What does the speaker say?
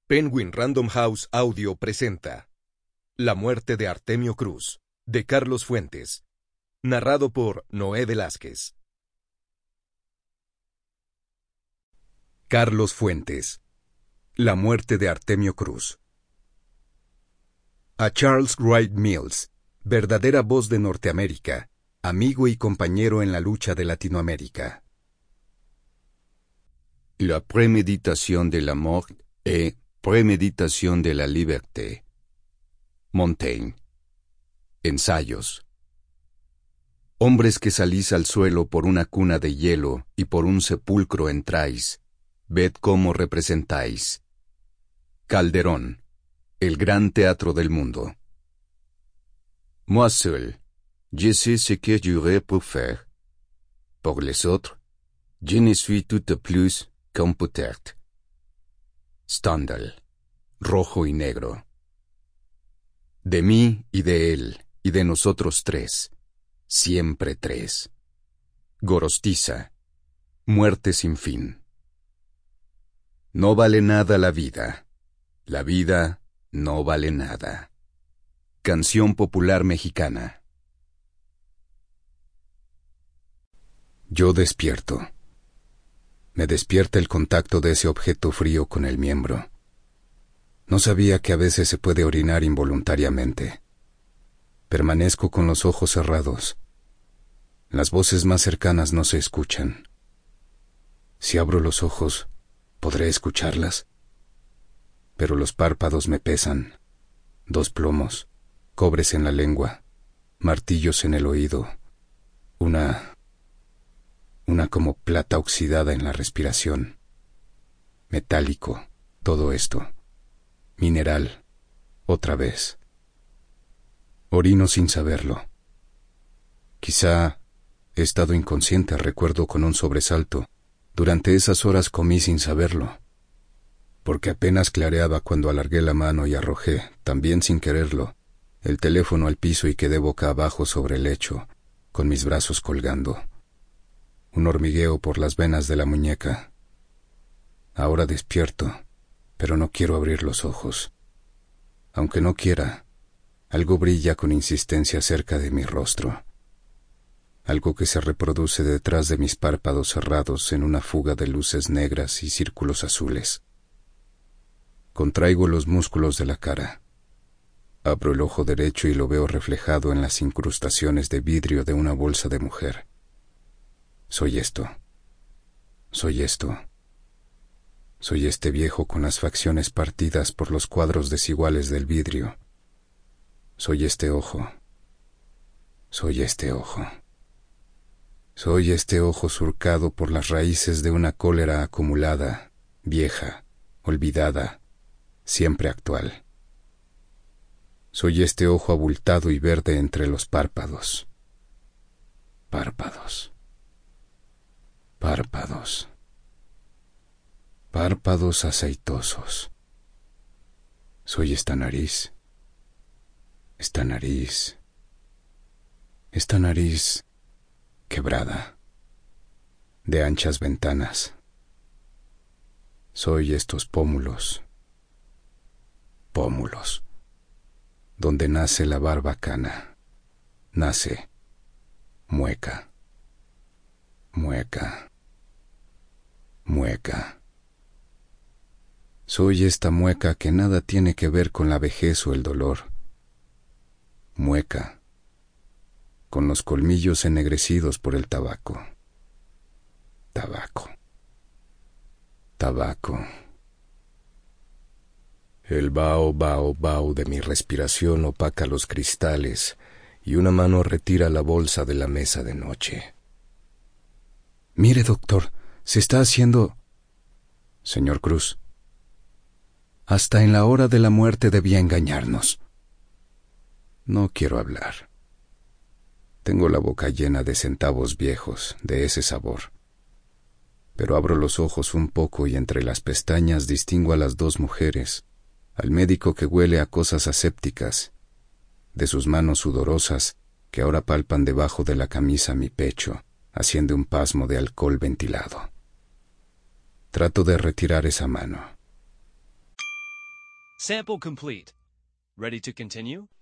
Penguin Random House Audio presenta La muerte de Artemio Cruz, de Carlos Fuentes, narrado por Noé Velázquez. Carlos Fuentes. La muerte de Artemio Cruz. A Charles Wright Mills, verdadera voz de Norteamérica, amigo y compañero en la lucha de Latinoamérica. La préméditation de la mort est préméditation de la liberté. Montaigne. Ensayos. Hombres que salís al suelo por una cuna de hielo y por un sepulcro entráis, ved cómo representáis. Calderón. El gran teatro del mundo. Moi seul, je sais ce que j'aurais pu faire. Pour les autres, je ne suis tout plus qu'un peut-être. Stendhal. Rojo y negro. De mí y de él y de nosotros tres, siempre tres. Gorostiza. Muerte sin fin. No vale nada la vida. La vida no vale nada. Canción popular mexicana. Yo despierto. Me despierta el contacto de ese objeto frío con el miembro. No sabía que a veces se puede orinar involuntariamente. Permanezco con los ojos cerrados. Las voces más cercanas no se escuchan. Si abro los ojos, ¿podré escucharlas? Pero los párpados me pesan. 2 plomos, cobres en la lengua, martillos en el oído, una como plata oxidada en la respiración. Metálico, todo esto. Mineral, otra vez. Orino sin saberlo. Quizá he estado inconsciente, recuerdo con un sobresalto. Durante esas horas comí sin saberlo, porque apenas clareaba cuando alargué la mano y arrojé, también sin quererlo, el teléfono al piso y quedé boca abajo sobre el lecho, con mis brazos colgando. Un hormigueo por las venas de la muñeca. Ahora despierto, pero no quiero abrir los ojos. Aunque no quiera, algo brilla con insistencia cerca de mi rostro. Algo que se reproduce detrás de mis párpados cerrados en una fuga de luces negras y círculos azules. Contraigo los músculos de la cara. Abro el ojo derecho y lo veo reflejado en las incrustaciones de vidrio de una bolsa de mujer. Soy esto. Soy esto. Soy este viejo con las facciones partidas por los cuadros desiguales del vidrio. Soy este ojo. Soy este ojo. Soy este ojo surcado por las raíces de una cólera acumulada, vieja, olvidada, siempre actual. Soy este ojo abultado y verde entre los párpados. Párpados. Párpados. Párpados aceitosos. Soy esta nariz. Esta nariz. Esta nariz quebrada, de anchas ventanas. Soy estos pómulos. Pómulos. Donde nace la barbacana. Nace mueca. Mueca. Mueca. Soy esta mueca que nada tiene que ver con la vejez o el dolor. Mueca. Con los colmillos ennegrecidos por el tabaco. Tabaco. Tabaco. El vaho, vaho, vaho de mi respiración opaca los cristales y una mano retira la bolsa de la mesa de noche. Mire, doctor, se está haciendo... Señor Cruz. Hasta en la hora de la muerte debía engañarnos. No quiero hablar. Tengo la boca llena de centavos viejos, de ese sabor. Pero abro los ojos un poco y entre las pestañas distingo a las 2 mujeres, al médico que huele a cosas asépticas, de sus manos sudorosas que ahora palpan debajo de la camisa mi pecho, haciendo un pasmo de alcohol ventilado. Trato de retirar esa mano. Sample complete. Ready to continue?